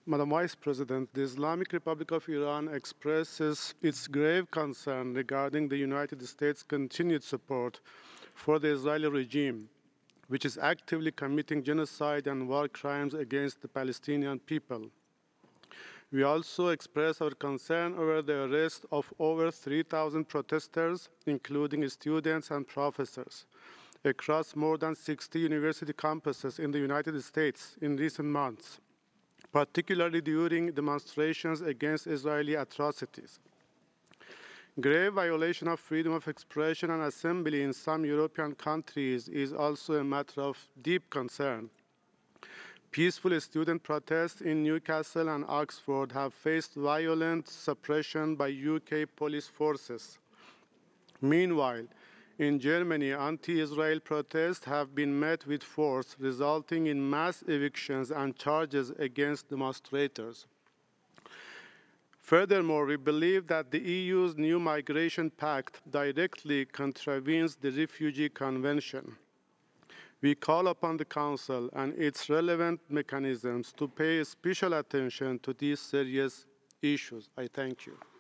Madam Vice President, the Islamic Republic of Iran expresses its grave concern regarding the United States' continued support for the Israeli regime, which is actively committing genocide and war crimes against the Palestinian people. We also express our concern over the arrest of over 3,000 protesters, including students and professors, across more than 60 university campuses in the United States in recent months, particularly during demonstrations against Israeli atrocities. Grave violation of freedom of expression and assembly in some European countries is also a matter of deep concern. Peaceful student protests in Newcastle and Oxford have faced violent suppression by UK police forces. Meanwhile, in Germany, anti-Israel protests have been met with force, resulting in mass evictions and charges against demonstrators. Furthermore, we believe that the EU's new migration pact directly contravenes the Refugee Convention. We call upon the Council and its relevant mechanisms to pay special attention to these serious issues. I thank you.